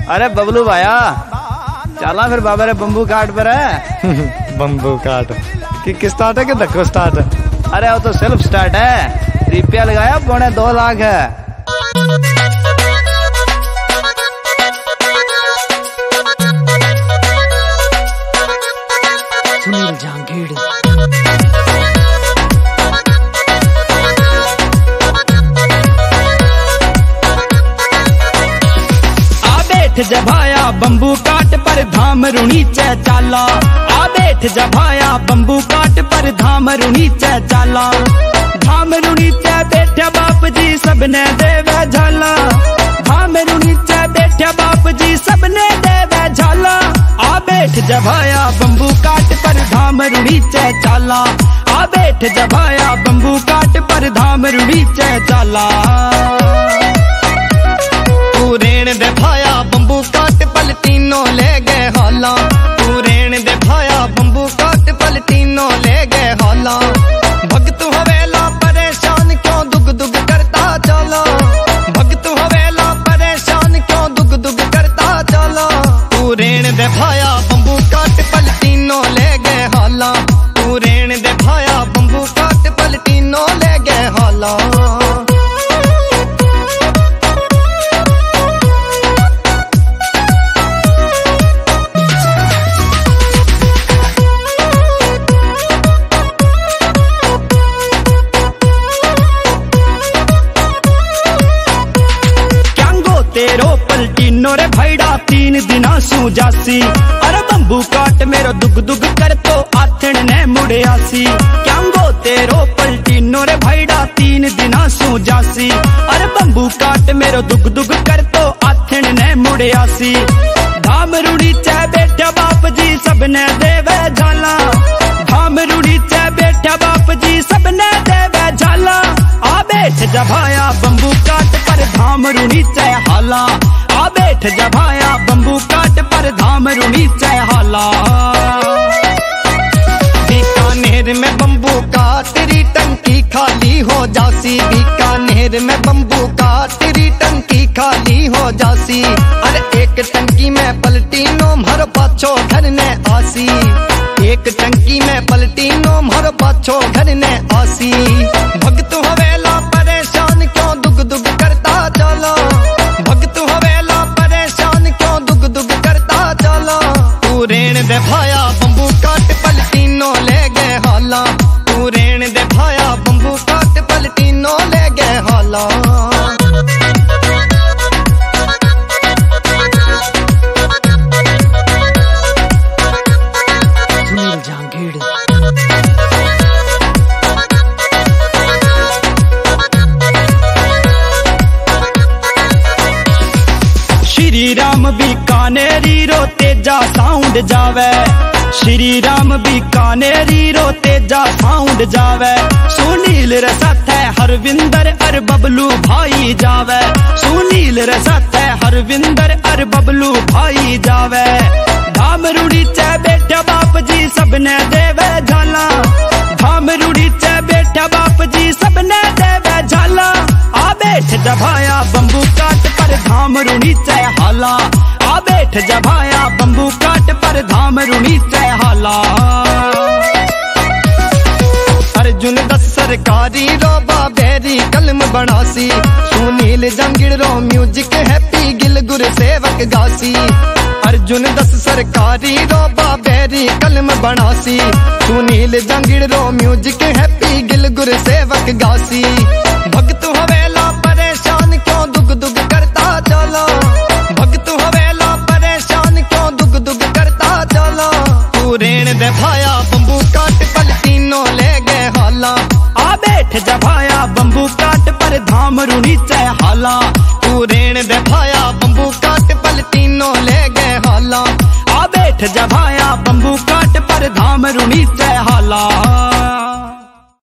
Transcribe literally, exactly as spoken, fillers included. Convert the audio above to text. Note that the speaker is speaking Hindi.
अरे बबलू भाया चला फिर बाबा रे बम्बू काट पर है। बम्बू काट कि स्टार्ट है कि धक्को स्टार्ट है? अरे वो तो सेल्फ स्टार्ट है, रुपया लगाया पौने दो लाख है। सुनील जहांगीर जभाया बम्बू काट पर धाम रुणी चे चाला, आ बैठ जभाया बम्बू काट पर धाम रुणी चे चाला। धाम रुणी चे बैठा बाप जी सबने देवे झाला, धाम रुणी चे बैठा बाप जी सबने देवे झाला। आ बैठ जभाया बम्बू काट पर धाम रुणी चे चाला, आ बैठ जभाया बम्बू काट पर धाम रुणी चे चाला। तू रेण दे भाया बम्बू काट पल तीनों ले गए हाला, तू रेण दे भाया बम्बू काट पल तीनों ले गए हाला। भगत हवेला परेशान क्यों दुग दुग करता चला, भगत हवेला परेशान क्यों दुग दुग करता चला। तू रेण दे भाया बम्बू काट पल तीनों ले गए हाला, तू रेण दे भाया बम्बू काट पल तीनों ले गए हाला। तेरो पलटीनो रे भैड़ा तीन दिना सू जासी, अरे बम्बू काट मेरो दुग दुग कर तो आथण ने मुड़े आसी। क्या गो तेरो पलटीनो रे भैड़ा तीन दिना सू जासी, अरे बम्बू काट मेरो दुग दुग कर तो आथण ने मुड़े आसी। धाम रुड़ी चे बैठा बाप जी सबने देवे झाला, धाम रुड़ी चे बैठा बाप जी सबने देवे झाला। आ बैठ जभाया बम्बू काट पर धाम रुड़ी चे हाला, आ बैठ जभाया बम्बू काट पर धाम रुड़ी चे हाला। बीकानेर में बम्बू का तेरी टंकी खाली हो जासी, बीकानेर में बम्बू का तेरी टंकी खाली हो जासी। अरे एक टंकी में पलटीनो भर पाछो घर ने आसी, एक टंकी में पलटीनो भर पाछो घर ने आसी। भगत हवेला परेशान क्यों दुग दुग करता चला, भगत हवेला परेशान क्यों दुग दुग करता चला। तू रेण दे भाया बम्बू काट पल तीनों ले गए हाला, तू रेण दे भाया बम्बू काट पल तीनों ले गए हाला। सुनील जहांगीर श्री राम बीकानेरी रो तेजा साउंड जावे, श्री राम बीकानेरी रो तेजा साउंड जावे। सुनील रे साथे हरविंदर अर बबलू भाई जावे, सुनील रे साथे हरविंदर अर बबलू भाई जावे। धाम रुड़ी चे बैठा बाप जी सबने देवे झाला, धाम रुड़ी चे बैठा बाप जी सबने देवे झाला। आ बैठ जभाया बम्बू काट पर धाम रुड़ी चे हाला, आ बैठ जभाया बम्बू काट पर धाम रुड़ी चे हाला। अर्जुन दस सरकारी रो बाबेरी कलम बनासी, सुनील जहांगीर रो म्यूजिक हैप्पी गिल गुर सेवक गासी। अर्जुन दस सरकारी रो बाबेरी कलम बनासी, सुनील जहांगीर रो म्यूजिक हैप्पी गिल गुर सेवक गासी। भगत हवेला परेशान क्यों दुग दुग करता चला, भगत हवेला परेशान क्यों दुग दुग करता चला। तू रेण दे भाया बम्बू काट पल तीनों ले गए हाला, आ बैठ जभाया बम्बू काट पर धाम रुणी चे हाला, तू रेण दे भाया बम्बू काट पल तीनों ले गए हाला। आ बैठ जभाया बम्बू काट पर धाम रुणी चे हाला।